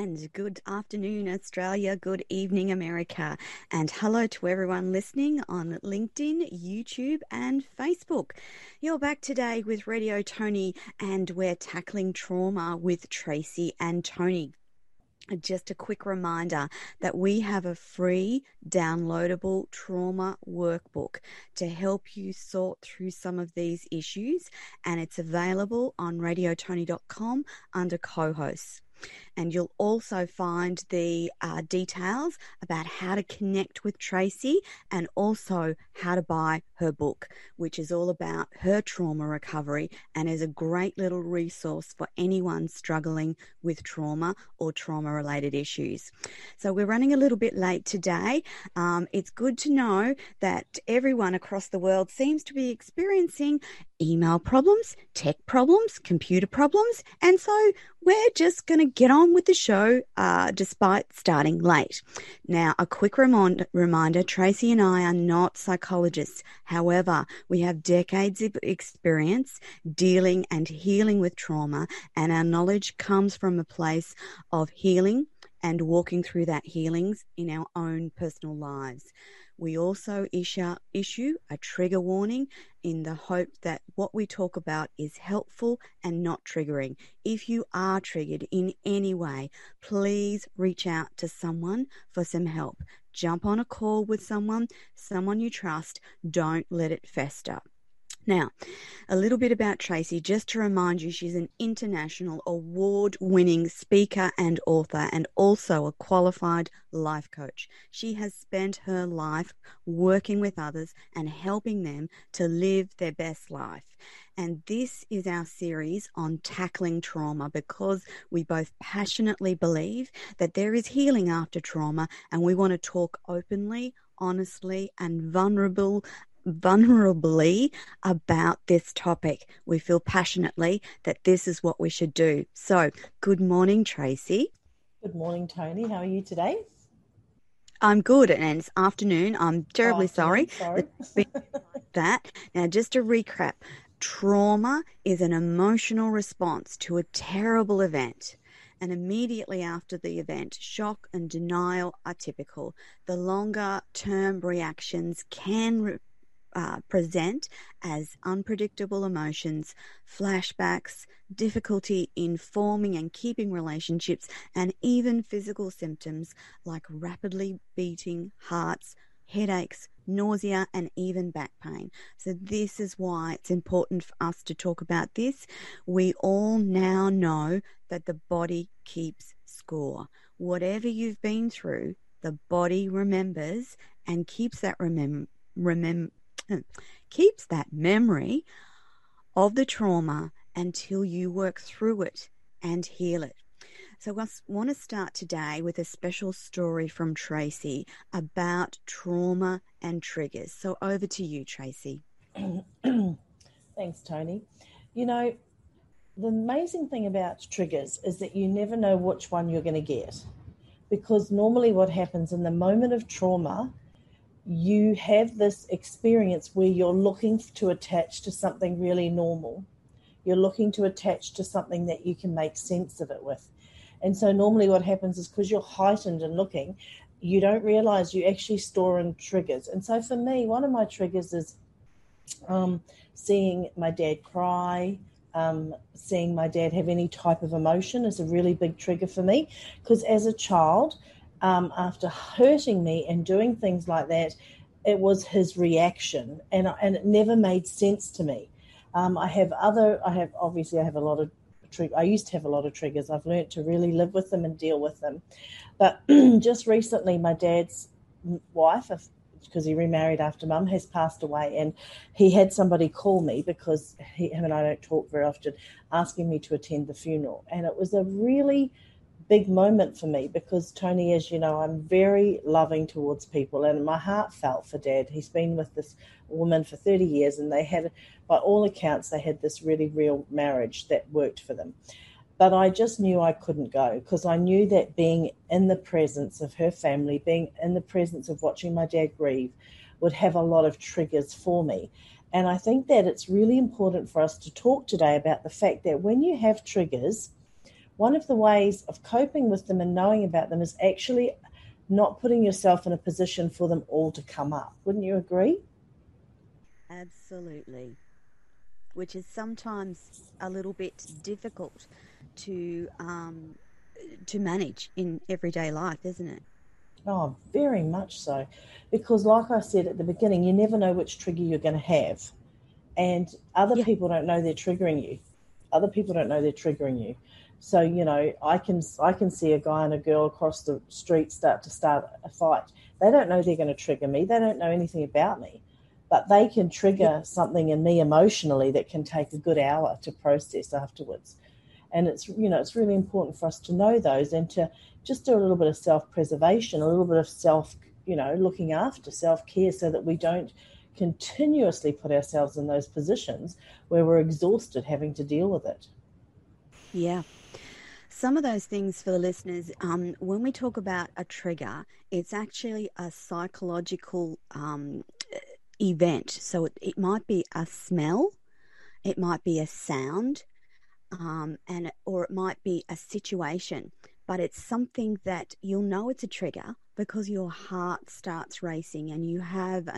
and good afternoon, Australia. Good evening, America. And hello to everyone listening on LinkedIn, YouTube, and Facebook. You're back today with Radio Tony, and we're tackling trauma with Tracy and Tony. Just a quick reminder that we have a free downloadable trauma workbook to help you sort through some of these issues, and it's available on radiotony.com under co-hosts. And you'll also find the details about how to connect with Tracy and also how to buy her book, which is all about her trauma recovery and is a great little resource for anyone struggling with trauma or trauma-related issues. So we're running a little bit late today. It's good to know that everyone across the world seems to be experiencing email problems, tech problems, computer problems, and so we're just going to get on with the show despite starting late. Now, a quick reminder, Tracy and I are not psychologists. However, we have decades of experience dealing and healing with trauma, and our knowledge comes from a place of healing and walking through that healings in our own personal lives. We also issue a trigger warning in the hope that what we talk about is helpful and not triggering. If you are triggered in any way, please reach out to someone for some help. Jump on a call with someone you trust. Don't let it fester. Now, a little bit about Tracy, just to remind you, she's an international award-winning speaker and author, and also a qualified life coach. She has spent her life working with others and helping them to live their best life. And this is our series on tackling trauma, because we both passionately believe that there is healing after trauma, and we want to talk openly, honestly, and vulnerably about this topic. We feel passionately that this is what we should do. So, good morning, Tracy. Good morning, Tony. How are you today? I'm good, and it's afternoon. I'm terribly sorry. That. Now, just to recap, trauma is an emotional response to a terrible event. And immediately after the event, shock and denial are typical. The longer term reactions can present as unpredictable emotions, flashbacks, difficulty in forming and keeping relationships, and even physical symptoms like rapidly beating hearts, headaches, nausea, and even back pain. So this is why it's important for us to talk about this. We all now know that the body keeps score. Whatever you've been through, the body remembers and keeps that keeps that memory of the trauma until you work through it and heal it. So I want to start today with a special story from Tracy about trauma and triggers. So over to you, Tracy. Thanks, Tony. You know, the amazing thing about triggers is that you never know which one you're going to get, because normally what happens in the moment of trauma, you have this experience where you're looking to attach to something really normal. You're looking to attach to something that you can make sense of it with. And so normally what happens is, because you're heightened and looking, you don't realize you actually store in triggers. And so for me, one of my triggers is seeing my dad cry, seeing my dad have any type of emotion is a really big trigger for me, because as a child, after hurting me and doing things like that, it was his reaction, and it never made sense to me. I have a lot of I used to have a lot of triggers. I've learned to really live with them and deal with them. But just recently, my dad's wife, because he remarried after Mum, has passed away, and he had somebody call me, because him and I don't talk very often, asking me to attend the funeral. And it was a really big moment for me, because Tony, as you know, I'm very loving towards people, and my heart felt for Dad. He's been with this woman for 30 years, and they had, by all accounts, they had this really real marriage that worked for them. But I just knew I couldn't go, because I knew that being in the presence of her family, being in the presence of watching my dad grieve, would have a lot of triggers for me. And I think that it's really important for us to talk today about the fact that when you have triggers, one of the ways of coping with them and knowing about them is actually not putting yourself in a position for them all to come up. Wouldn't you agree? Absolutely. Which is sometimes a little bit difficult to um, to manage in everyday life, isn't it? Oh, very much so. Because, like I said at the beginning, you never know which trigger you're going to have. And other Yeah, people don't know they're triggering you. Other people don't know they're triggering you. So, I can see a guy and a girl across the street start a fight. They don't know they're going to trigger me. They don't know anything about me. But they can yeah, trigger something in me emotionally that can take a good hour to process afterwards. And it's really important for us to know those and to just do a little bit of self-preservation, a little bit of looking after self-care so that we don't continuously put ourselves in those positions where we're exhausted having to deal with it. yeah. Some of those things for the listeners, when we talk about a trigger, it's actually a psychological event. So it might be a smell, it might be a sound, or it might be a situation, but it's something that you'll know it's a trigger because your heart starts racing and you have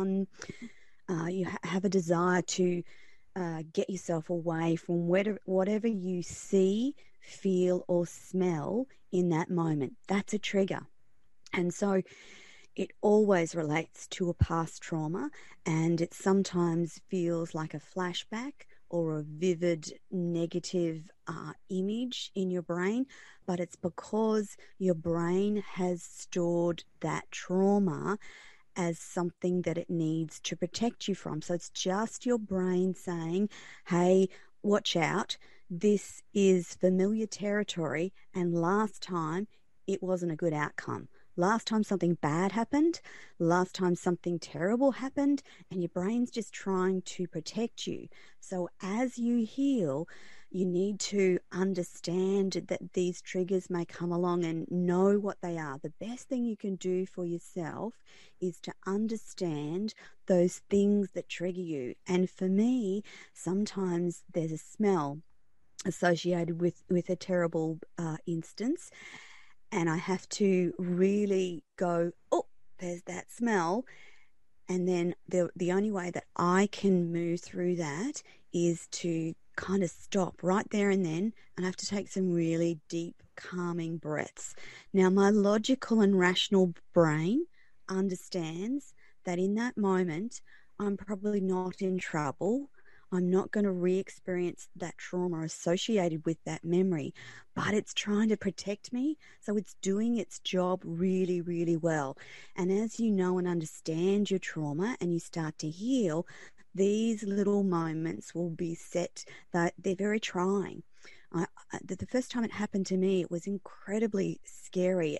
have a desire to get yourself away from whatever you see, feel, or smell in that moment. That's a trigger. And so it always relates to a past trauma, and it sometimes feels like a flashback or a vivid negative image in your brain, but it's because your brain has stored that trauma as something that it needs to protect you from. So it's just your brain saying, hey, watch out. This is familiar territory. And last time it wasn't a good outcome. Last time something bad happened, last time something terrible happened, and your brain's just trying to protect you. So as you heal, you need to understand that these triggers may come along and know what they are. The best thing you can do for yourself is to understand those things that trigger you. And for me, sometimes there's a smell associated with a terrible instance, and I have to really go, oh, there's that smell. And then the only way that I can move through that is to kind of stop right there and then, and I have to take some really deep, calming breaths. Now, my logical and rational brain understands that in that moment, I'm probably not in trouble. I'm not going to re experience that trauma associated with that memory, but it's trying to protect me. So it's doing its job really, really well. And as you know and understand your trauma and you start to heal, these little moments will be set that they're very trying. The first time it happened to me, it was incredibly scary.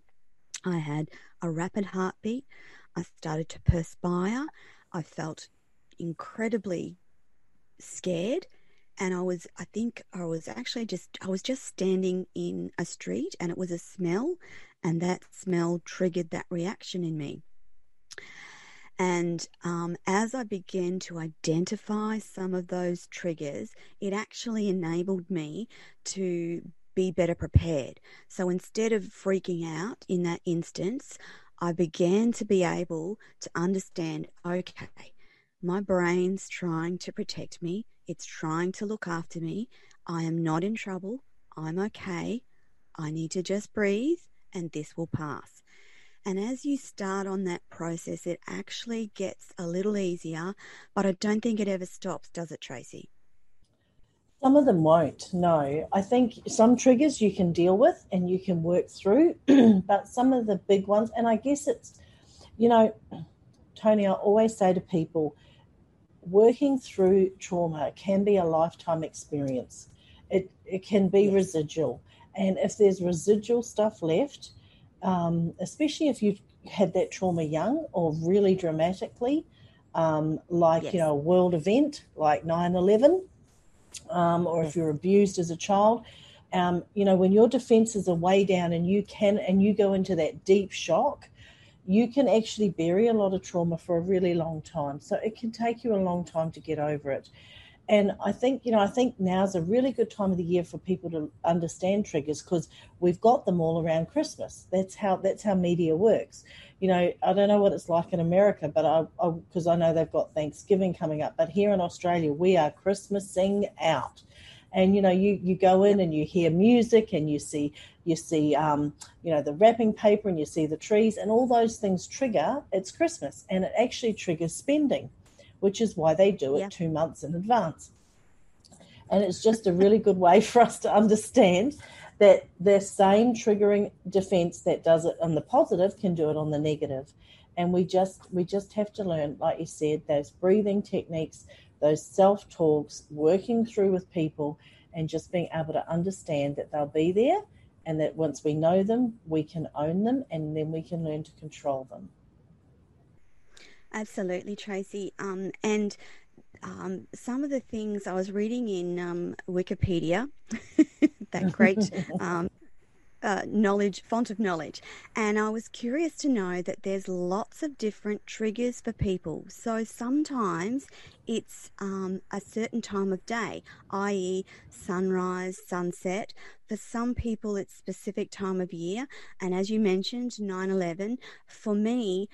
I had a rapid heartbeat. I started to perspire. I felt incredibly scared, and I think I was just standing in a street, and it was a smell, and that smell triggered that reaction in me. And as I began to identify some of those triggers, it actually enabled me to be better prepared. So instead of freaking out in that instance, I began to be able to understand, okay, my brain's trying to protect me. It's trying to look after me. I am not in trouble. I'm okay. I need to just breathe and this will pass. And as you start on that process, it actually gets a little easier, but I don't think it ever stops, does it, Tracy? Some of them won't, no. I think some triggers you can deal with and you can work through, but some of the big ones, and I guess it's, you know, Tony, I always say to people, working through trauma can be a lifetime experience. It can be Yes. residual. And if there's residual stuff left, especially if you've had that trauma young or really dramatically, Yes. a world event like 9/11, or if Yes. you're abused as a child, when your defenses are way down and you go into that deep shock, you can actually bury a lot of trauma for a really long time. So it can take you a long time to get over it. And I think, I think now's a really good time of the year for people to understand triggers, because we've got them all around Christmas. That's how media works. I don't know what it's like in America, but because I know they've got Thanksgiving coming up, but here in Australia we are Christmasing out. And you go in and you hear music, and you see the wrapping paper, and you see the trees, and all those things trigger it's Christmas, and it actually triggers spending, which is why they do it 2 months in advance. And it's just a really good way for us to understand that the same triggering defense that does it on the positive can do it on the negative. And we just have to learn, like you said, those breathing techniques, those self-talks, working through with people, and just being able to understand that they'll be there, and that once we know them, we can own them, and then we can learn to control them. Absolutely, Tracy. And some of the things I was reading in Wikipedia, that great font of knowledge, and I was curious to know that there's lots of different triggers for people. So sometimes it's a certain time of day, i.e. sunrise, sunset. For some people, it's specific time of year. And as you mentioned, 9/11, for me,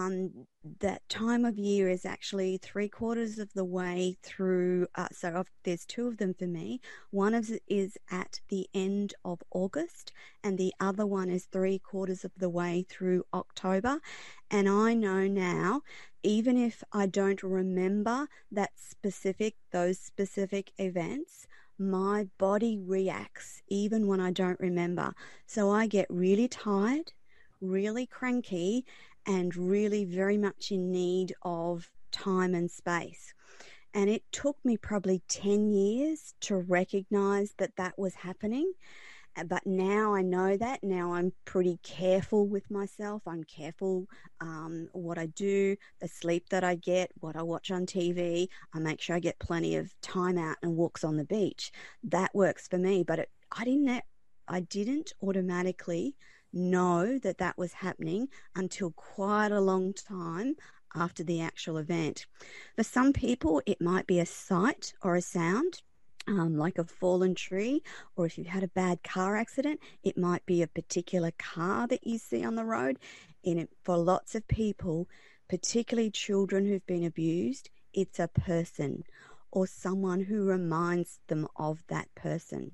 that time of year is actually 3/4 of the way through. There's two of them for me. One is at the end of August, and the other one is 3/4 of the way through October. And I know now, even if I don't remember those specific events, my body reacts even when I don't remember. So I get really tired, really cranky, and really very much in need of time and space. And it took me probably 10 years to recognize that was happening. But now I know that. Now I'm pretty careful with myself. I'm careful what I do, the sleep that I get, what I watch on TV. I make sure I get plenty of time out and walks on the beach. That works for me. But I didn't automatically know that was happening until quite a long time after the actual event. For some people, it might be a sight or a sound. Like a fallen tree, or if you've had a bad car accident, it might be a particular car that you see on the road. For lots of people, particularly children who've been abused, it's a person or someone who reminds them of that person.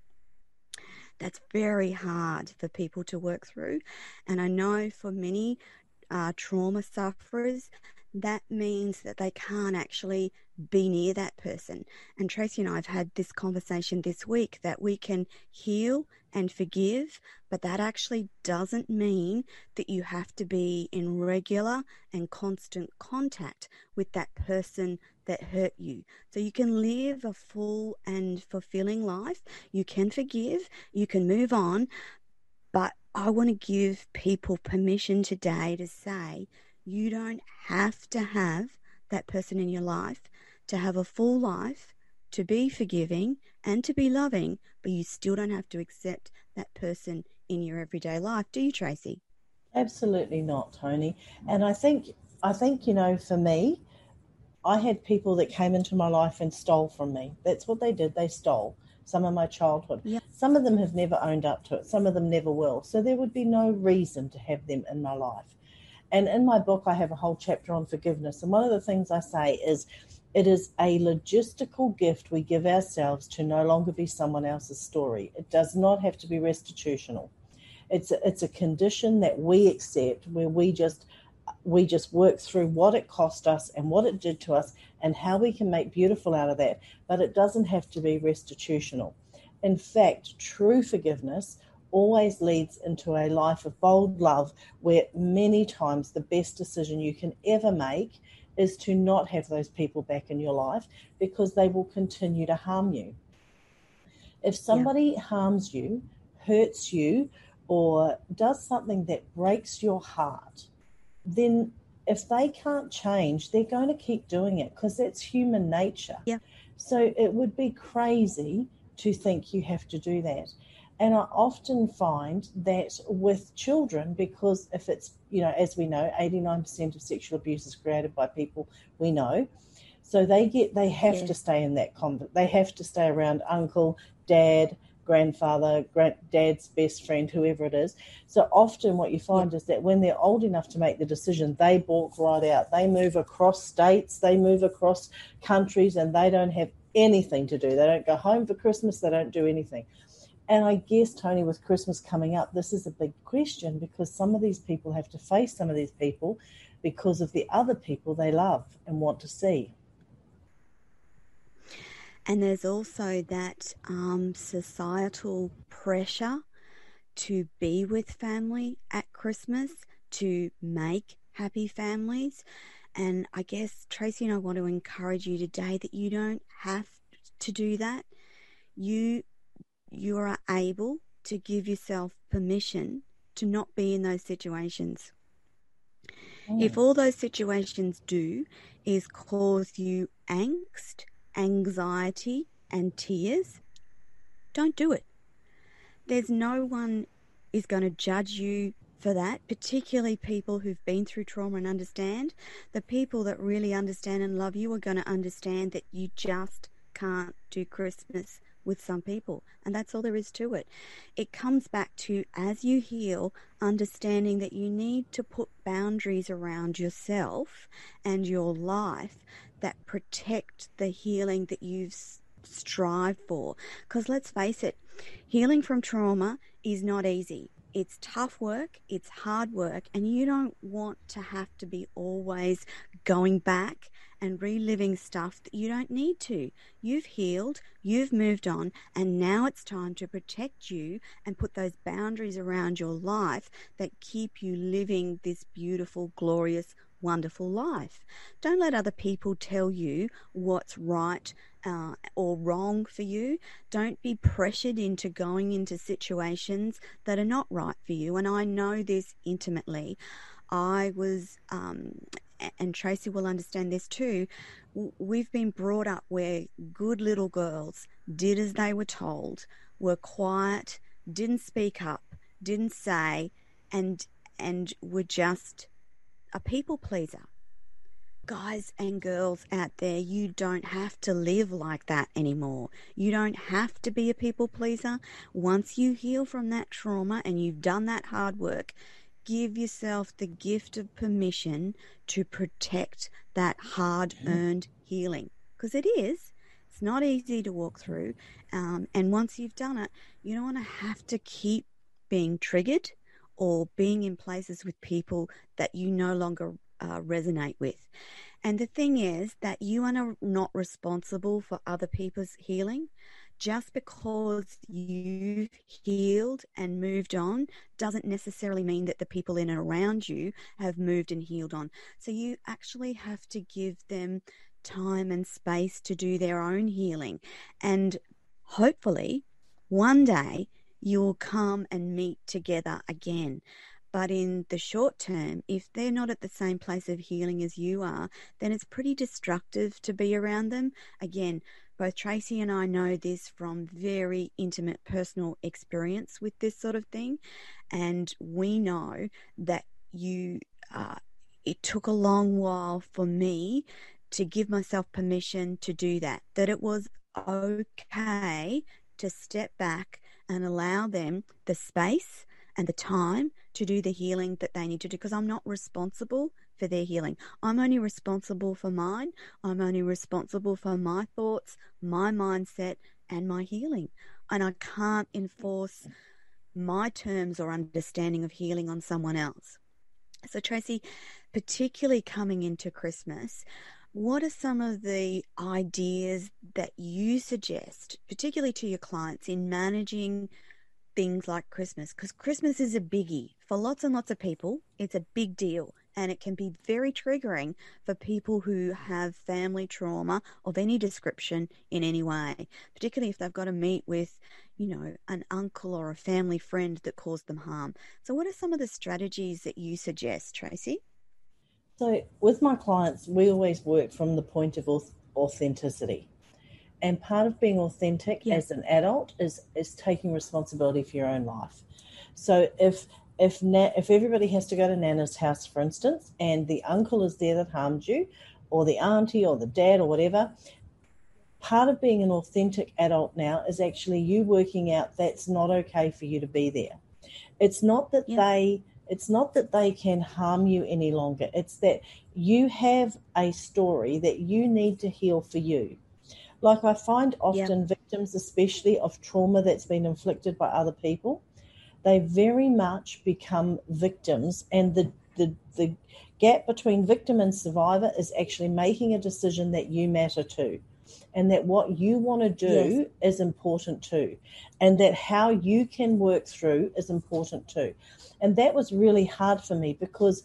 That's very hard for people to work through. And I know for many trauma sufferers, that means that they can't actually be near that person. And Tracy and I have had this conversation this week that we can heal and forgive, but that actually doesn't mean that you have to be in regular and constant contact with that person that hurt you. So you can live a full and fulfilling life. You can forgive, you can move on, but I want to give people permission today to say, you don't have to have that person in your life to have a full life, to be forgiving and to be loving, but you still don't have to accept that person in your everyday life. Do you, Tracy? Absolutely not, Tony. And I think, for me, I had people that came into my life and stole from me. That's what they did. They stole some of my childhood. Yep. Some of them have never owned up to it. Some of them never will. So there would be no reason to have them in my life. And in my book, I have a whole chapter on forgiveness. And one of the things I say is, it is a logistical gift we give ourselves to no longer be someone else's story. It does not have to be restitutional. It's a condition that we accept, where we just work through what it cost us and what it did to us and how we can make beautiful out of that. But it doesn't have to be restitutional. In fact, true forgiveness always leads into a life of bold love, where many times the best decision you can ever make is to not have those people back in your life, because they will continue to harm you. If somebody harms you, hurts you, or does something that breaks your heart, then if they can't change, they're going to keep doing it, because that's human nature. Yeah. So it would be crazy to think you have to do that. And I often find that with children, because if it's, as we know, 89% of sexual abuse is created by people we know. So they have to stay in that they have to stay around uncle, dad, grandfather, dad's best friend, whoever it is. So often what you find is that when they're old enough to make the decision, they balk right out. They move across states, they move across countries, and they don't have anything to do. They don't go home for Christmas, they don't do anything. And I guess, Tony, with Christmas coming up, this is a big question, because some of these people have to face some of these people because of the other people they love and want to see. And there's also that societal pressure to be with family at Christmas, to make happy families. And I guess, Tracy and I want to encourage you today that you don't have to do that. You are able to give yourself permission to not be in those situations. If all those situations do is cause you angst, anxiety, and tears, don't do it. There's no one is going to judge you for that, particularly people who've been through trauma and understand. The people that really understand and love you are going to understand that you just can't do Christmas with some people, and that's all there is to it. It comes back to, as you heal, understanding that you need to put boundaries around yourself and your life that protect the healing that you've strived for. Because let's face it, healing from trauma is not easy. It's tough work, it's hard work, and you don't want to have to be always going back and reliving stuff that you don't need to. You've healed, you've moved on, and now it's time to protect you and put those boundaries around your life that keep you living this beautiful, glorious, wonderful life. Don't let other people tell you what's right or wrong for you. Don't be pressured into going into situations that are not right for you. And I know this intimately. I was, and Tracy will understand this too, we've been brought up where good little girls did as they were told, were quiet, didn't speak up, didn't say, and were just a people pleaser. Guys and girls out there, you don't have to live like that anymore. You don't have to be a people pleaser. Once you heal from that trauma and you've done that hard work, give yourself the gift of permission to protect that hard-earned healing. Because it is. It's not easy to walk through. And once you've done it, you don't want to have to keep being triggered or being in places with people that you no longer resonate with. And the thing is that you are not responsible for other people's healing. Just because you've healed and moved on doesn't necessarily mean that the people in and around you have moved and healed on. So you actually have to give them time and space to do their own healing. And hopefully one day you'll come and meet together again. But in the short term, if they're not at the same place of healing as you are, then it's pretty destructive to be around them. Again, both Tracy and I know this from very intimate personal experience with this sort of thing. And we know that it took a long while for me to give myself permission to do that, that it was okay to step back and allow them the space and the time to do the healing that they need to do, because I'm not responsible for their healing. I'm only responsible for mine. I'm only responsible for my thoughts, my mindset, and my healing. And I can't enforce my terms or understanding of healing on someone else. So Tracy, particularly coming into Christmas, what are some of the ideas that you suggest, particularly to your clients, in managing things like Christmas? Because Christmas is a biggie for lots and lots of people. It's a big deal, and it can be very triggering for people who have family trauma of any description in any way, particularly if they've got to meet with, an uncle or a family friend that caused them harm. So what are some of the strategies that you suggest, Tracy? So with my clients, we always work from the point of authenticity. And part of being authentic as an adult is taking responsibility for your own life. So if everybody has to go to Nana's house, for instance, and the uncle is there that harmed you, or the auntie or the dad or whatever. Part of being an authentic adult now is actually you working out that's not okay for you to be there. It's not that they can harm you any longer. It's that you have a story that you need to heal for you. Like I find often victims, especially of trauma that's been inflicted by other people, they very much become victims, and the gap between victim and survivor is actually making a decision that you matter to, and that what you want to do is important too, and that how you can work through is important too. And that was really hard for me, because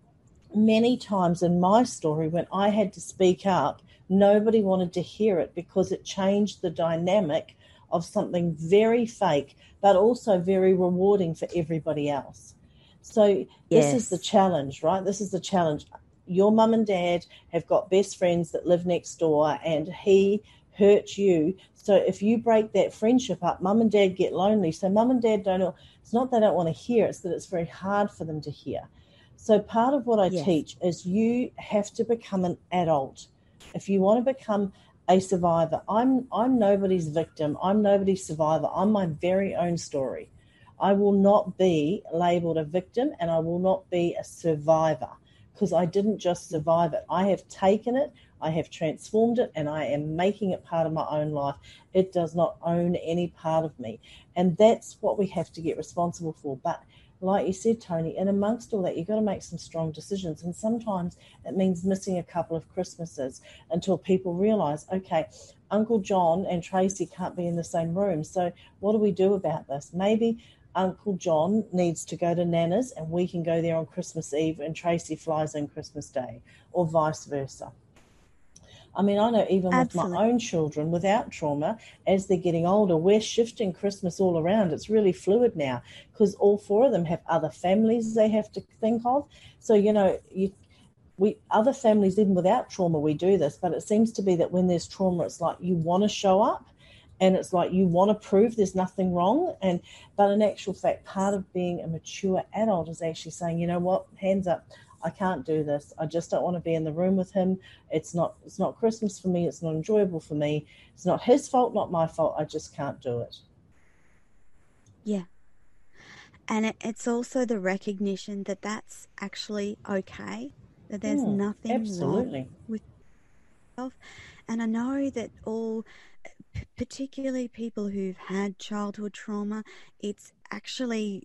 many times in my story when I had to speak up, nobody wanted to hear it, because it changed the dynamic of something very fake but also very rewarding for everybody else. So this is the challenge, right? This is the challenge. Your mum and dad have got best friends that live next door, and he hurt you. So if you break that friendship up, mum and dad get lonely. So mum and dad don't, it's not they don't want to hear, it's that it's very hard for them to hear. So part of what I teach is you have to become an adult. If you want to become a survivor, I'm nobody's victim. I'm nobody's survivor. I'm my very own story. I will not be labeled a victim, and I will not be a survivor, because I didn't just survive it. I have taken it, I have transformed it, and I am making it part of my own life. It does not own any part of me. And that's what we have to get responsible for. But like you said, Tony, and amongst all that, you've got to make some strong decisions. And sometimes it means missing a couple of Christmases until people realise, okay, Uncle John and Tracy can't be in the same room. So what do we do about this? Maybe Uncle John needs to go to Nana's and we can go there on Christmas Eve and Tracy flies in Christmas Day, or vice versa. I mean, I know even with my own children without trauma, as they're getting older, we're shifting Christmas all around. It's really fluid now, because all four of them have other families they have to think of. So, you know, other families, even without trauma, we do this, but it seems to be that when there's trauma, it's like you want to show up, and it's like you want to prove there's nothing wrong. But in actual fact, part of being a mature adult is actually saying, you know what, hands up, I can't do this. I just don't want to be in the room with him. It's not Christmas for me. It's not enjoyable for me. It's not his fault, not my fault. I just can't do it. Yeah. And it's also the recognition that that's actually okay, that there's nothing wrong with yourself. And I know that all, particularly people who've had childhood trauma, it's actually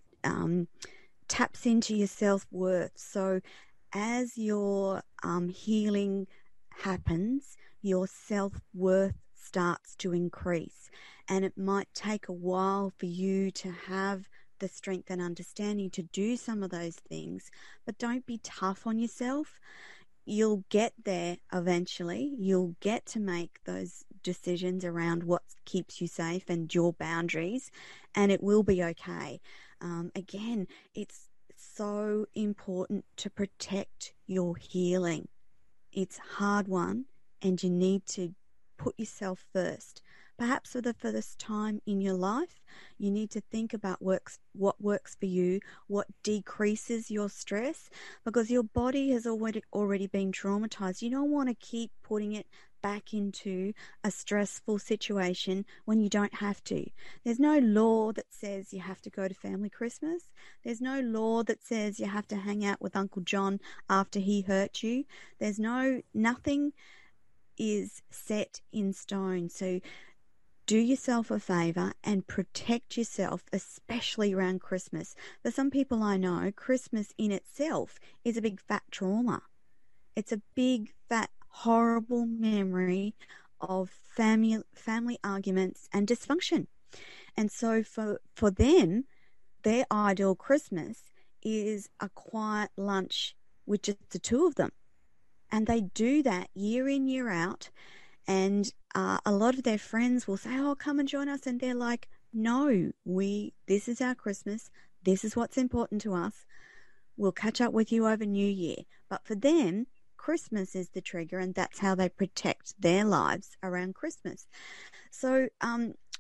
taps into your self-worth. So as your healing happens, your self-worth starts to increase, and it might take a while for you to have the strength and understanding to do some of those things, but don't be tough on yourself. You'll get there eventually. You'll get to make those decisions around what keeps you safe and your boundaries, and it will be okay. Again, it's so important to protect your healing. It's a hard one, and you need to put yourself first. Perhaps for the first time in your life, you need to think about what works for you, what decreases your stress, because your body has already been traumatized. You don't want to keep putting it back into a stressful situation when you don't have to. There's no law that says you have to go to family Christmas. There's no law that says you have to hang out with Uncle John after he hurt you. Nothing is set in stone. So do yourself a favor and protect yourself, especially around Christmas. For some people I know, Christmas in itself is a big fat trauma. It's a big fat horrible memory of family arguments and dysfunction. And so for them, their ideal Christmas is a quiet lunch with just the two of them. And they do that year in, year out. And a lot of their friends will say, oh, come and join us. And they're like, no, this is our Christmas. This is what's important to us. We'll catch up with you over New Year. But for them, Christmas is the trigger, and that's how they protect their lives around Christmas. So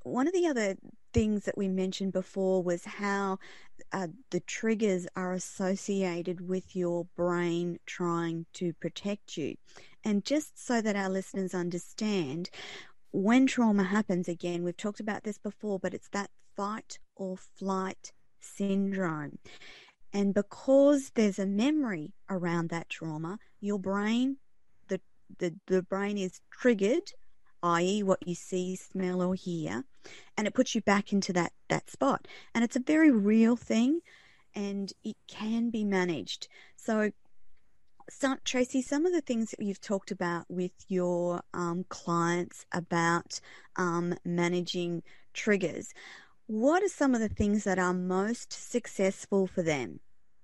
one of the other things that we mentioned before was how the triggers are associated with your brain trying to protect you. And just so that our listeners understand, when trauma happens, again, we've talked about this before, but it's that fight or flight syndrome. And because there's a memory around that trauma, your brain, the brain is triggered, i.e. what you see, smell or hear, and it puts you back into that spot. And it's a very real thing, and it can be managed. So Tracy, some of the things that you've talked about with your clients about managing triggers, what are some of the things that are most successful for them?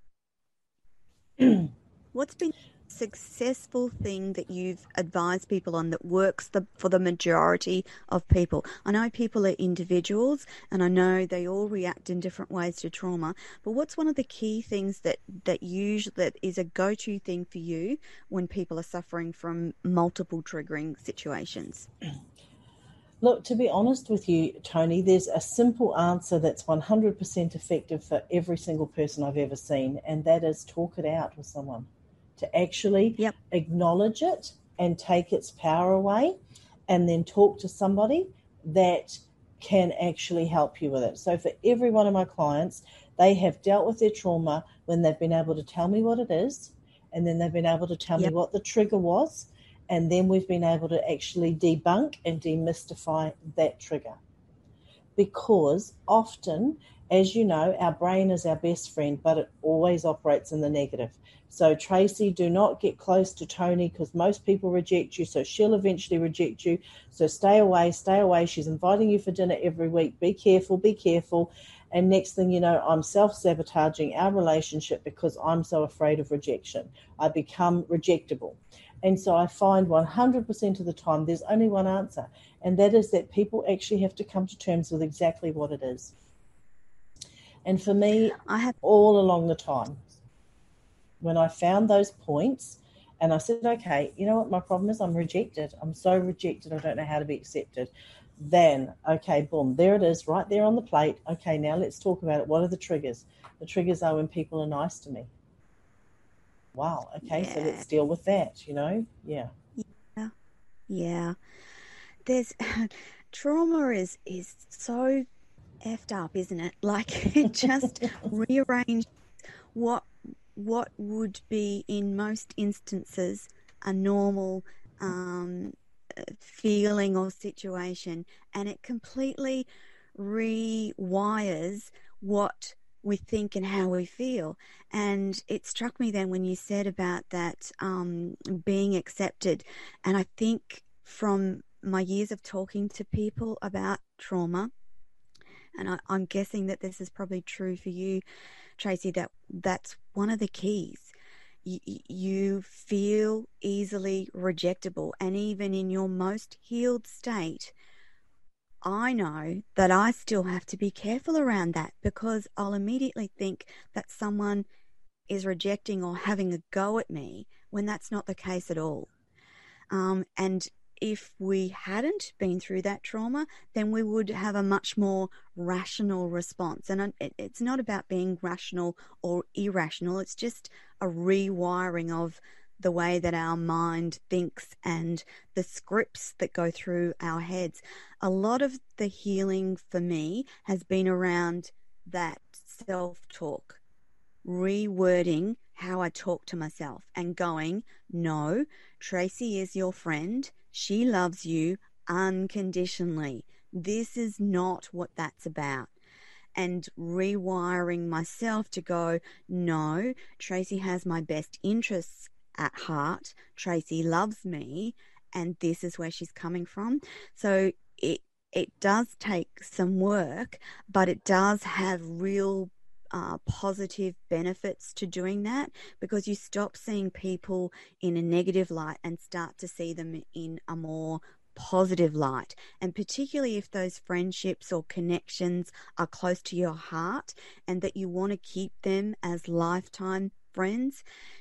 What's been a successful thing that you've advised people on that works for the majority of people? I know people are individuals, and I know they all react in different ways to trauma, but what's one of the key things that is a go-to thing for you when people are suffering from multiple triggering situations? Look, to be honest with you, Tony, there's a simple answer that's 100% effective for every single person I've ever seen, and that is talk it out with someone. To actually acknowledge it and take its power away, and then talk to somebody that can actually help you with it. So for every one of my clients, they have dealt with their trauma when they've been able to tell me what it is, and then they've been able to tell me what the trigger was, and then we've been able to actually debunk and demystify that trigger. Because often, as you know, our brain is our best friend, but it always operates in the negative. So Tracy, do not get close to Tony, because most people reject you, so she'll eventually reject you. So stay away. She's inviting you for dinner every week. Be careful. And next thing you know, I'm self-sabotaging our relationship because I'm so afraid of rejection. I become rejectable. And so I find 100% of the time there's only one answer, and that is that people actually have to come to terms with exactly what it is. And for me, all along the time, when I found those points and I said, okay, you know what my problem is? I'm rejected. I'm so rejected. I don't know how to be accepted. Then, okay, boom, there it is right there on the plate. Okay, now let's talk about it. What are the triggers? The triggers are when people are nice to me. Wow. Okay. So let's deal with that, Yeah. There's trauma is so effed up, isn't it? Like, it just rearranges what would be in most instances a normal feeling or situation, and it completely rewires what we think and how we feel. And it struck me then when you said about that being accepted, and I think from my years of talking to people about trauma, and I'm guessing that this is probably true for you, Tracy, that's one of the keys. You feel easily rejectable, and even in your most healed state, I know that I still have to be careful around that, because I'll immediately think that someone is rejecting or having a go at me when that's not the case at all. And if we hadn't been through that trauma, then we would have a much more rational response. And it's not about being rational or irrational. It's just a rewiring of the way that our mind thinks and the scripts that go through our heads. A lot of the healing for me has been around that self-talk, rewording how I talk to myself and going, no, Tracy is your friend. She loves you unconditionally. This is not what that's about. And rewiring myself to go, no, Tracy has my best interests at heart. Tracy loves me, and this is where she's coming from. So it does take some work, but it does have real positive benefits to doing that, because you stop seeing people in a negative light and start to see them in a more positive light. And particularly if those friendships or connections are close to your heart and that you want to keep them as lifetime friends,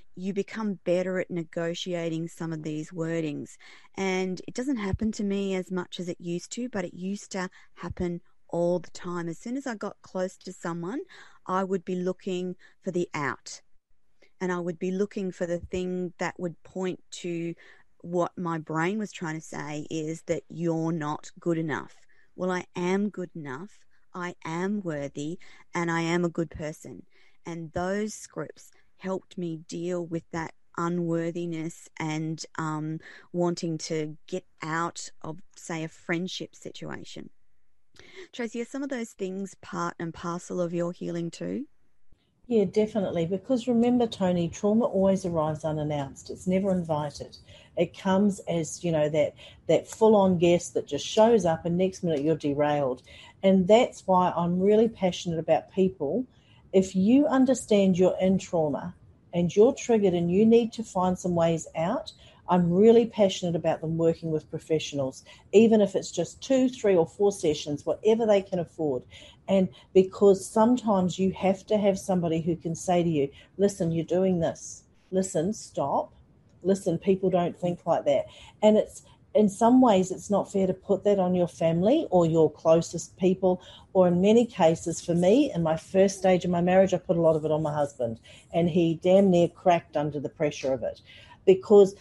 you become better at negotiating some of these wordings. And it doesn't happen to me as much as it used to, but it used to happen all the time. As soon as I got close to someone, I would be looking for the out, and I would be looking for the thing that would point to what my brain was trying to say, is that you're not good enough. Well, I am good enough. I am worthy, and I am a good person. And those scripts helped me deal with that unworthiness and wanting to get out of, say, a friendship situation. Tracy, are some of those things part and parcel of your healing too? Yeah, definitely. Because remember, Tony, trauma always arrives unannounced. It's never invited. It comes as, that full-on guest that just shows up and next minute you're derailed. And that's why I'm really passionate about people. If you understand you're in trauma and you're triggered and you need to find some ways out, I'm really passionate about them working with professionals, even if it's just 2, 3, or 4 sessions, whatever they can afford. And because sometimes you have to have somebody who can say to you, listen, you're doing this. Listen, stop. Listen, people don't think like that. And it's, in some ways, it's not fair to put that on your family or your closest people, or in many cases, for me, in my first stage of my marriage, I put a lot of it on my husband, and he damn near cracked under the pressure of it, because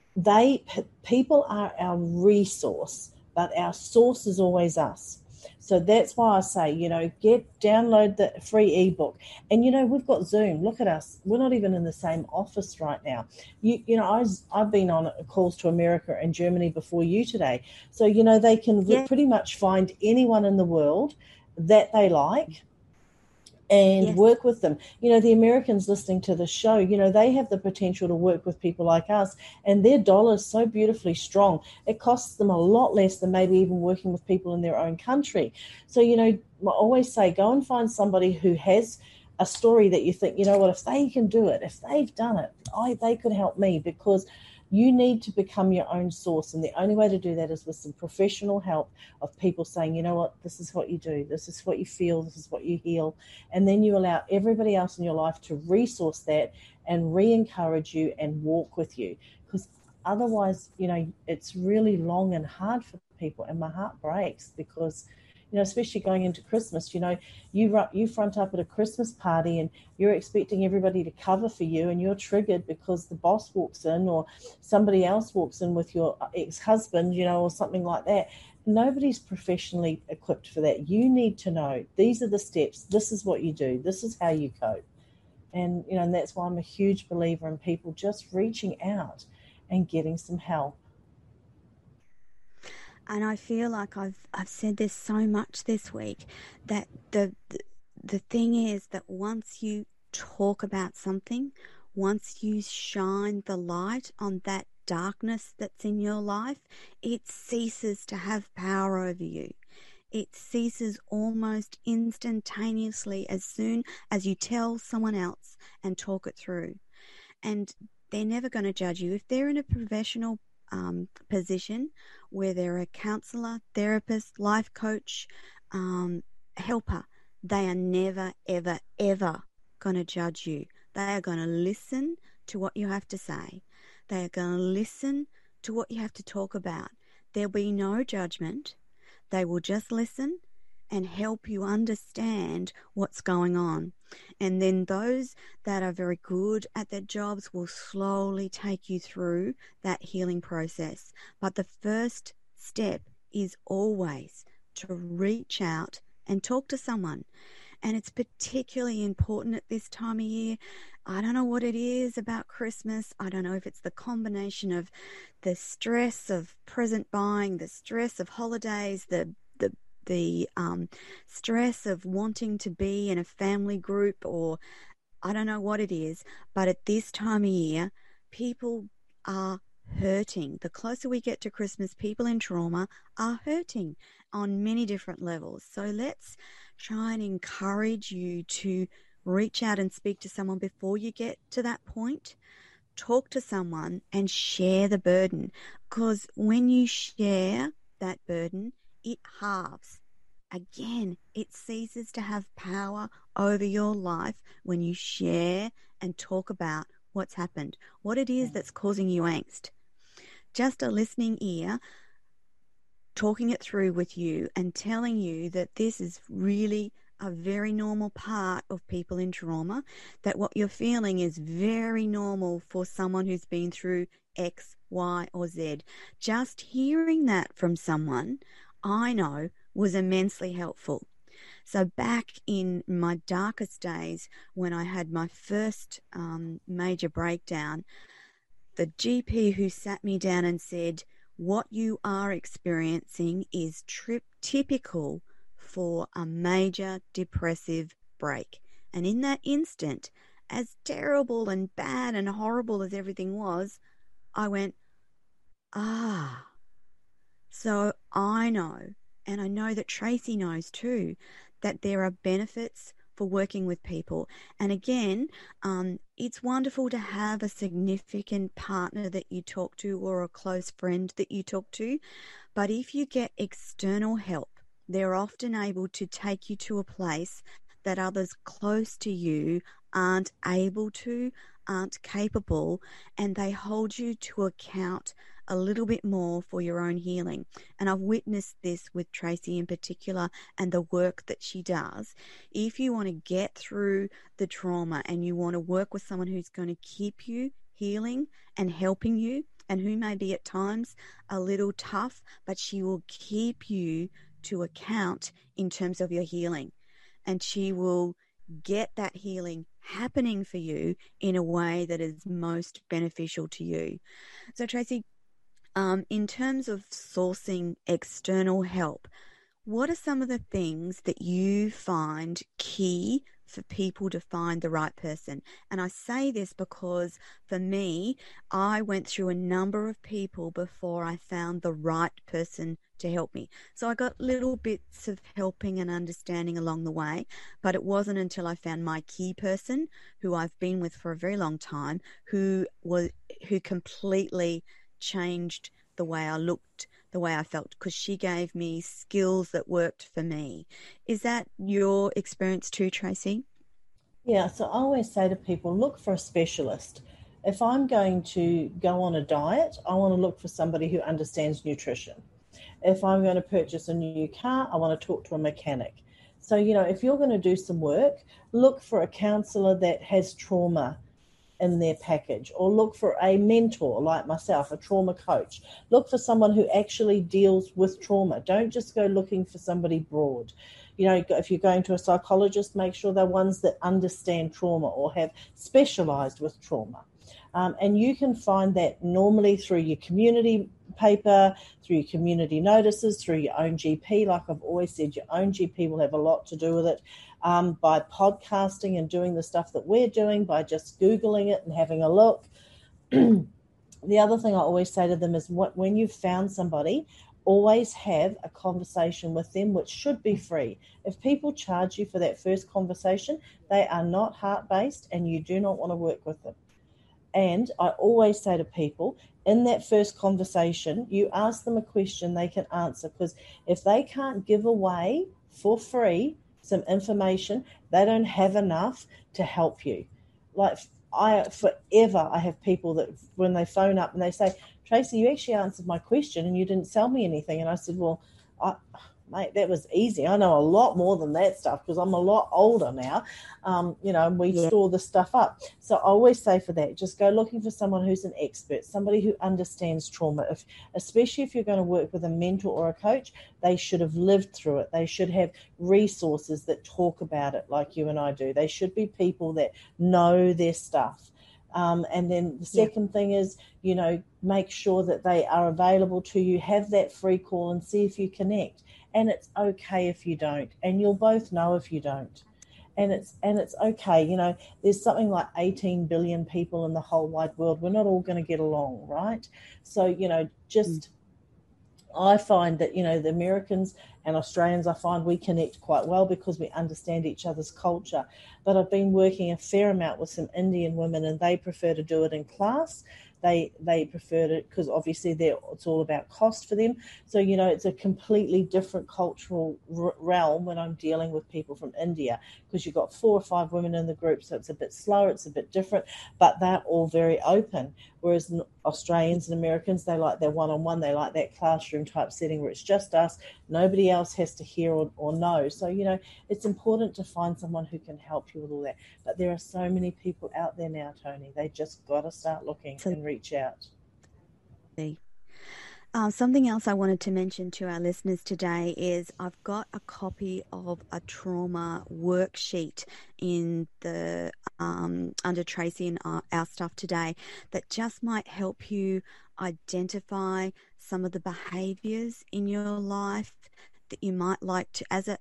people are our resource, but our source is always us. So that's why I say, download the free ebook. And, we've got Zoom. Look at us. We're not even in the same office right now. I've been on calls to America and Germany before you today. So, they can pretty much find anyone in the world that they like and work with them. The Americans listening to the show, they have the potential to work with people like us, and their dollar is so beautifully strong. It costs them a lot less than maybe even working with people in their own country. So, I always say, go and find somebody who has a story that you think, if they can do it, if they've done it, they could help me, because you need to become your own source. And the only way to do that is with some professional help of people saying, this is what you do, this is what you feel, this is what you heal. And then you allow everybody else in your life to resource that and re-encourage you and walk with you. Because otherwise, it's really long and hard for people. And my heart breaks because, especially going into Christmas, you front up at a Christmas party and you're expecting everybody to cover for you, and you're triggered because the boss walks in or somebody else walks in with your ex-husband, or something like that. Nobody's professionally equipped for that. You need to know these are the steps. This is what you do. This is how you cope. And, and that's why I'm a huge believer in people just reaching out and getting some help. And I feel like I've said this so much this week, that the thing is that once you talk about something, once you shine the light on that darkness that's in your life, it ceases to have power over you. It ceases almost instantaneously as soon as you tell someone else and talk it through. And they're never going to judge you. If they're in a professional position where they're a counselor, therapist, life coach, helper, they are never, ever, ever going to judge you. They are going to listen to what you have to say. They are going to listen to what you have to talk about. There'll be no judgment. They will just listen and help you understand what's going on. And then those that are very good at their jobs will slowly take you through that healing process. But the first step is always to reach out and talk to someone. And it's particularly important at this time of year. I don't know what it is about Christmas. I don't know if it's the combination of the stress of present buying, the stress of holidays, the stress of wanting to be in a family group, or I don't know what it is. But at this time of year, people are hurting. The closer we get to Christmas, people in trauma are hurting on many different levels. So let's try and encourage you to reach out and speak to someone before you get to that point. Talk to someone and share the burden, because when you share that burden, it halves. Again, it ceases to have power over your life when you share and talk about what's happened, what it is that's causing you angst. Just a listening ear, talking it through with you and telling you that this is really a very normal part of people in trauma, that what you're feeling is very normal for someone who's been through X, Y, or Z. Just hearing that from someone I know was immensely helpful. So back in my darkest days, when I had my first major breakdown, the GP who sat me down and said, what you are experiencing is typical for a major depressive break. And in that instant, as terrible and bad and horrible as everything was, I went, so I know, and I know that Tracy knows too, that there are benefits for working with people. And again, it's wonderful to have a significant partner that you talk to or a close friend that you talk to. But if you get external help, they're often able to take you to a place that others close to you aren't able to, aren't capable, and they hold you to account a little bit more for your own healing. And I've witnessed this with Tracy in particular and the work that she does. If you want to get through the trauma and you want to work with someone who's going to keep you healing and helping you, and who may be at times a little tough, but she will keep you to account in terms of your healing. And she will get that healing happening for you in a way that is most beneficial to you. So Tracy, in terms of sourcing external help, what are some of the things that you find key for people to find the right person? And I say this because for me, I went through a number of people before I found the right person to help me. So I got little bits of helping and understanding along the way, but it wasn't until I found my key person, who I've been with for a very long time, who completely changed the way I looked, the way I felt, because she gave me skills that worked for me. Is that your experience too, Tracy? Yeah, so I always say to people, look for a specialist. If I'm going to go on a diet, I want to look for somebody who understands nutrition. If I'm going to purchase a new car, I want to talk to a mechanic. So, if you're going to do some work, look for a counselor that has trauma in their package, or look for a mentor like myself, a trauma coach. Look for someone who actually deals with trauma. Don't just go looking for somebody broad. If you're going to a psychologist, make sure they're ones that understand trauma or have specialized with trauma. And you can find that normally through your community paper, through your community notices, through your own GP. Like I've always said, your own GP will have a lot to do with it. By podcasting and doing the stuff that we're doing, by just Googling it and having a look. The other thing I always say to them is when you've found somebody, always have a conversation with them, which should be free. If people charge you for that first conversation, they are not heart-based and you do not want to work with them. And I always say to people, in that first conversation, you ask them a question they can answer, because if they can't give away for free some information, they don't have enough to help you. Like I have people that when they phone up and they say, Tracy, you actually answered my question and you didn't sell me anything. And I said, well, mate, that was easy. I know a lot more than that stuff because I'm a lot older now, and we store the stuff up. So I always say for that, just go looking for someone who's an expert, somebody who understands trauma. Especially if you're going to work with a mentor or a coach, they should have lived through it. They should have resources that talk about it like you and I do. They should be people that know their stuff. And then the second thing is, make sure that they are available to you. Have that free call and see if you connect. And it's okay if you don't, and you'll both know if you don't. And it's okay. There's something like 18 billion people in the whole wide world. We're not all going to get along, right? So, I find that, the Americans and Australians, I find we connect quite well because we understand each other's culture. But I've been working a fair amount with some Indian women, and they prefer to do it in class. they preferred it because obviously it's all about cost for them. So, it's a completely different cultural realm when I'm dealing with people from India, because you've got 4 or 5 women in the group, so it's a bit slower, it's a bit different, but they're all very open. Whereas Australians and Americans, they like their one-on-one, they like that classroom type setting where it's just us, nobody else has to hear or know. So, it's important to find someone who can help you with all that. But there are so many people out there now, Tony. They just got to start looking and reach out. Something else I wanted to mention to our listeners today is I've got a copy of a trauma worksheet in the under Tracy and our stuff today that just might help you identify some of the behaviors in your life that you might like to, as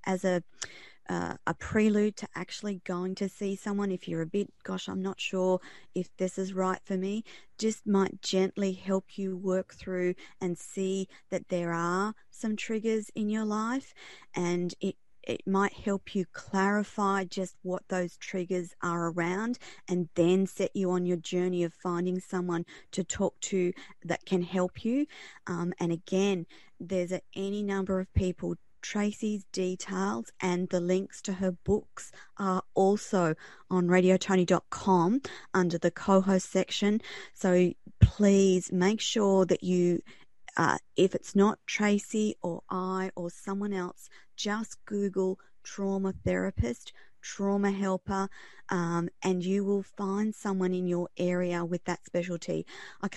a prelude to actually going to see someone. If you're a bit, gosh, I'm not sure if this is right for me, just might gently help you work through and see that there are some triggers in your life, and it might help you clarify just what those triggers are around, and then set you on your journey of finding someone to talk to that can help you. And again, there's any number of people. Tracy's details and the links to her books are also on radiotony.com under the co-host section. So please make sure that you, if it's not Tracy or I or someone else, just Google trauma therapist, trauma helper, and you will find someone in your area with that specialty. I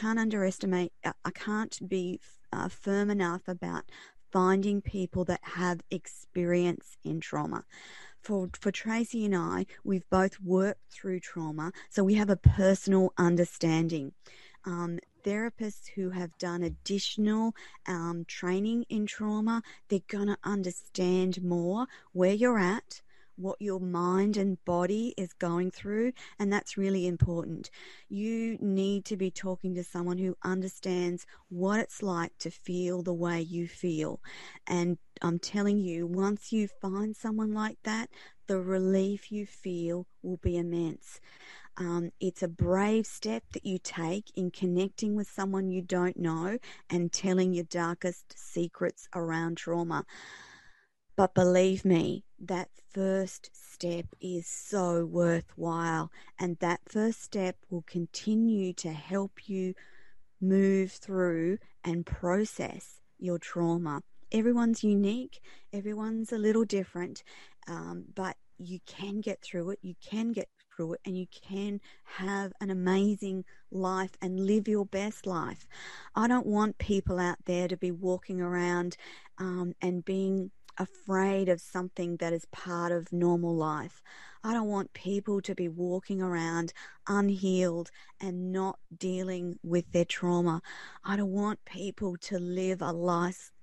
can't be firm enough about finding people that have experience in trauma. For Tracy and I, we've both worked through trauma, so we have a personal understanding. Therapists who have done additional training in trauma, they're going to understand more where you're at, what your mind and body is going through, and that's really important. You need to be talking to someone who understands what it's like to feel the way you feel. And I'm telling you, once you find someone like that, the relief you feel will be immense. It's a brave step that you take in connecting with someone you don't know and telling your darkest secrets around trauma. But believe me, that first step is so worthwhile, and that first step will continue to help you move through and process your trauma. Everyone's unique, everyone's a little different, but you can get through it, and you can have an amazing life and live your best life. I don't want people out there to be walking around and being afraid of something that is part of normal life. I don't want people to be walking around unhealed and not dealing with their trauma. I don't want people to live a life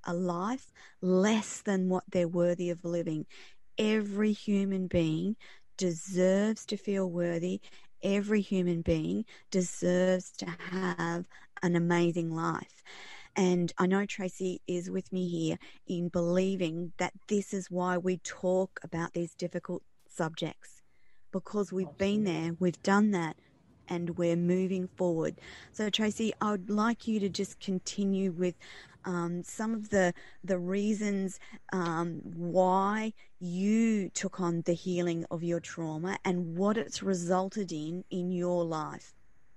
less than what they're worthy of living. Every human being deserves to feel worthy. Every human being deserves to have an amazing life. And I know Tracy is with me here in believing that this is why we talk about these difficult subjects, because we've been there, we've done that, and we're moving forward. So Tracy, I would like you to just continue with some of the reasons why you took on the healing of your trauma and what it's resulted in your life.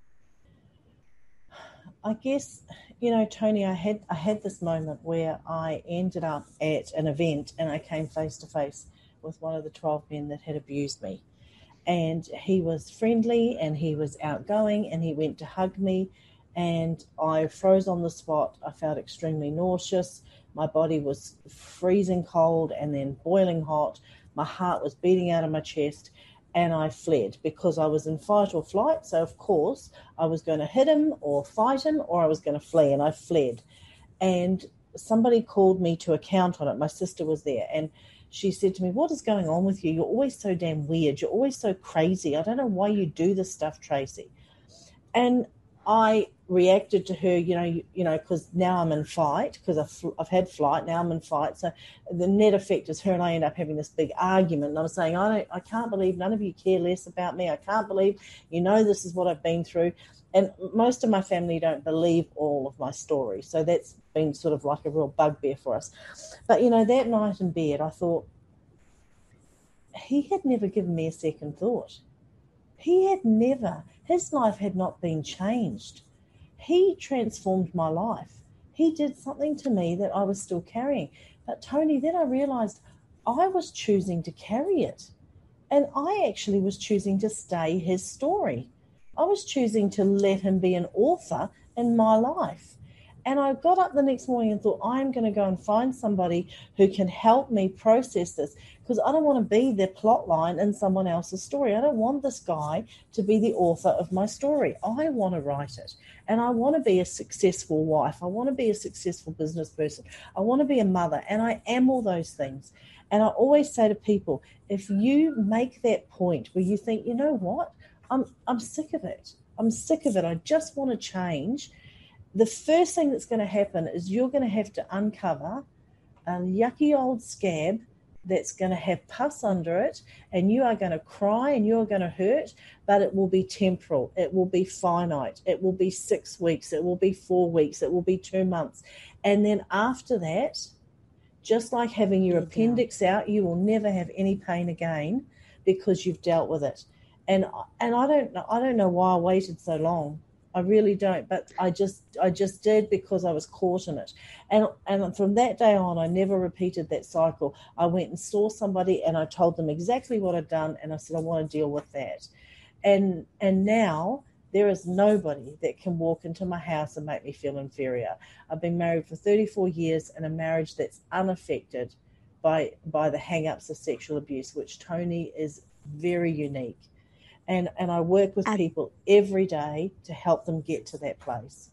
I guess, Tony, I had this moment where I ended up at an event and I came face to face with one of the 12 men that had abused me. And he was friendly and he was outgoing and he went to hug me, and I froze on the spot. I felt extremely nauseous. My body was freezing cold and then boiling hot. My heart was beating out of my chest. And I fled because I was in fight or flight. So, of course, I was going to hit him or fight him, or I was going to flee, and I fled. And somebody called me to account on it. My sister was there, and she said to me, "What is going on with you? You're always so damn weird. You're always so crazy. I don't know why you do this stuff, Tracy." And I reacted to her, because now I'm in fight, because I've had flight, now I'm in fight. So the net effect is her and I end up having this big argument. And I'm saying, I can't believe none of you care less about me. I can't believe, this is what I've been through. And most of my family don't believe all of my story. So that's been sort of like a real bugbear for us. But, that night in bed, I thought, he had never given me a second thought. His life had not been changed. He transformed my life. He did something to me that I was still carrying. But Tony, then I realized I was choosing to carry it. And I actually was choosing to stay his story. I was choosing to let him be an author in my life. And I got up the next morning and thought, I'm going to go and find somebody who can help me process this, because I don't want to be the plot line in someone else's story. I don't want this guy to be the author of my story. I want to write it. And I want to be a successful wife. I want to be a successful business person. I want to be a mother. And I am all those things. And I always say to people, if you make that point where you think, you know what, I'm sick of it. I'm sick of it. I just want to change. The first thing that's going to happen is you're going to have to uncover a yucky old scab that's going to have pus under it, and you are going to cry and you're going to hurt, but it will be temporal. It will be finite. It will be 6 weeks. It will be 4 weeks. It will be 2 months. And then after that, just like having your appendix out, you will never have any pain again because you've dealt with it. And I don't know why I waited so long. I really don't, but I just did because I was caught in it. And from that day on, I never repeated that cycle. I went and saw somebody and I told them exactly what I'd done, and I said, I want to deal with that. And now there is nobody that can walk into my house and make me feel inferior. I've been married for 34 years in a marriage that's unaffected by the hang-ups of sexual abuse, which, Tony, is very unique. And I work with people every day to help them get to that place.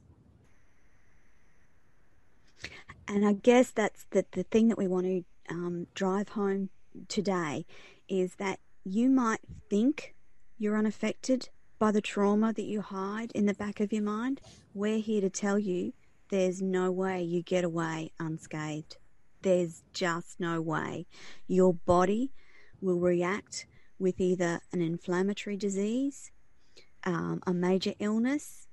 And I guess that's the thing that we want to drive home today, is that you might think you're unaffected by the trauma that you hide in the back of your mind. We're here to tell you there's no way you get away unscathed. There's just no way. Your body will react with either an inflammatory disease, a major illness,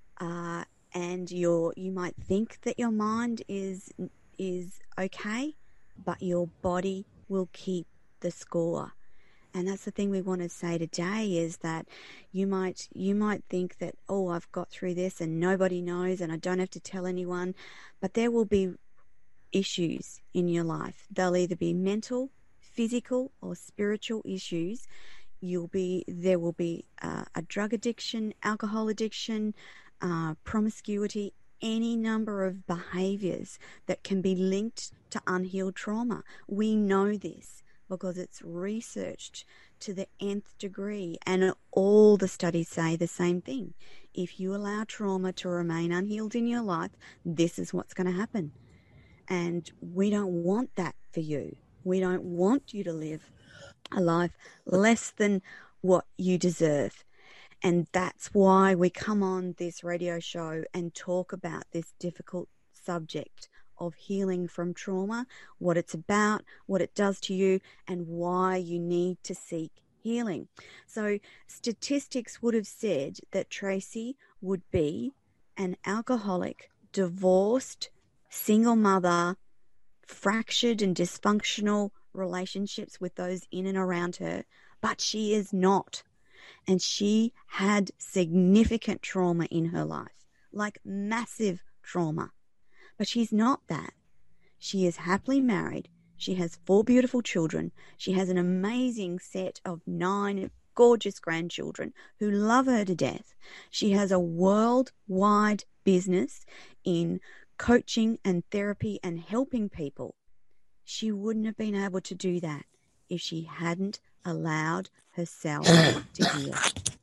and you might think that your mind is okay, but your body will keep the score. And that's the thing we want to say today, is that you might think that, oh, I've got through this and nobody knows and I don't have to tell anyone, but there will be issues in your life. They'll either be mental, physical or spiritual issues. There will be a drug addiction, alcohol addiction, promiscuity, any number of behaviors that can be linked to unhealed trauma. We know this because it's researched to the nth degree, and all the studies say the same thing. If you allow trauma to remain unhealed in your life, this is what's going to happen. And we don't want that for you. We don't want you to live a life less than what you deserve. And that's why we come on this radio show and talk about this difficult subject of healing from trauma, what it's about, what it does to you, and why you need to seek healing. So statistics would have said that Tracy would be an alcoholic, divorced, single mother, fractured and dysfunctional relationships with those in and around her, but she is not. And she had significant trauma in her life, like massive trauma. But she's not that. She is happily married. She has 4 beautiful children. She has an amazing set of 9 gorgeous grandchildren who love her to death. She has a worldwide business in coaching and therapy and helping people. She wouldn't have been able to do that if she hadn't allowed herself to heal.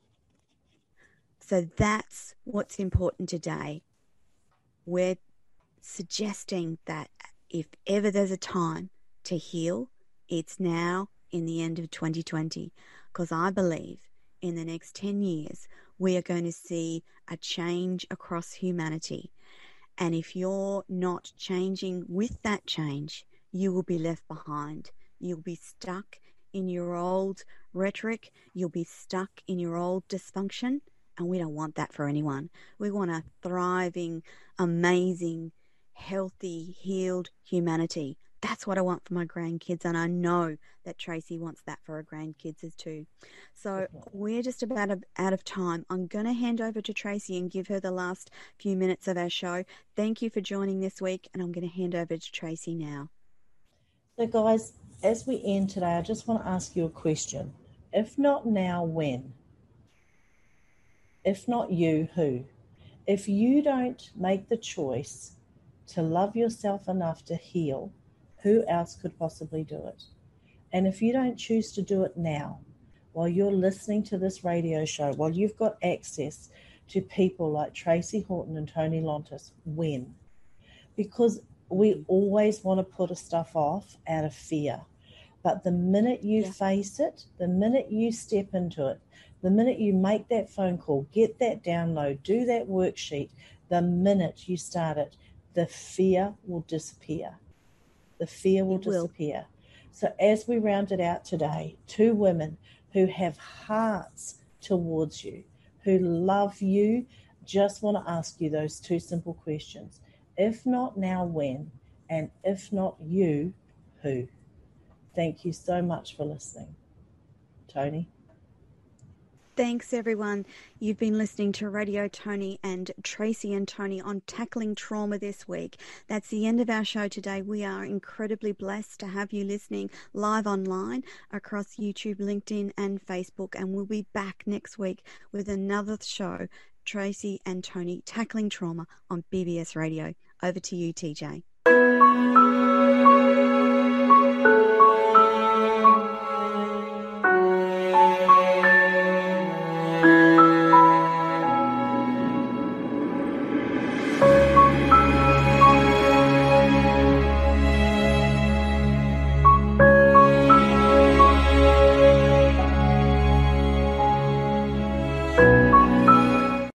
So that's what's important today. We're suggesting that if ever there's a time to heal, it's now, in the end of 2020, because I believe in the next 10 years we are going to see a change across humanity. And if you're not changing with that change, you will be left behind. You'll be stuck in your old rhetoric. You'll be stuck in your old dysfunction. And we don't want that for anyone. We want a thriving, amazing, healthy, healed humanity. That's what I want for my grandkids. And I know that Tracy wants that for her grandkids as too. So we're just about out of time. I'm going to hand over to Tracy and give her the last few minutes of our show. Thank you for joining this week. And I'm going to hand over to Tracy now. So guys, as we end today, I just want to ask you a question. If not now, when? If not you, who? If you don't make the choice to love yourself enough to heal, who else could possibly do it? And if you don't choose to do it now, while you're listening to this radio show, while you've got access to people like Tracy Horton and Tony Lontis, when? Because we always want to put stuff off out of fear. But the minute you face it, the minute you step into it, the minute you make that phone call, get that download, do that worksheet, the minute you start it, the fear will disappear. The fear will disappear. So as we round it out today, two women who have hearts towards you, who love you, just want to ask you those two simple questions. If not now, when? And if not you, who? Thank you so much for listening. Tony? Thanks, everyone. You've been listening to Radio Tony and Tracy and Tony on Tackling Trauma this week. That's the end of our show today. We are incredibly blessed to have you listening live online across YouTube, LinkedIn and Facebook. And we'll be back next week with another show, Tracy and Tony Tackling Trauma on BBS Radio. Over to you, TJ.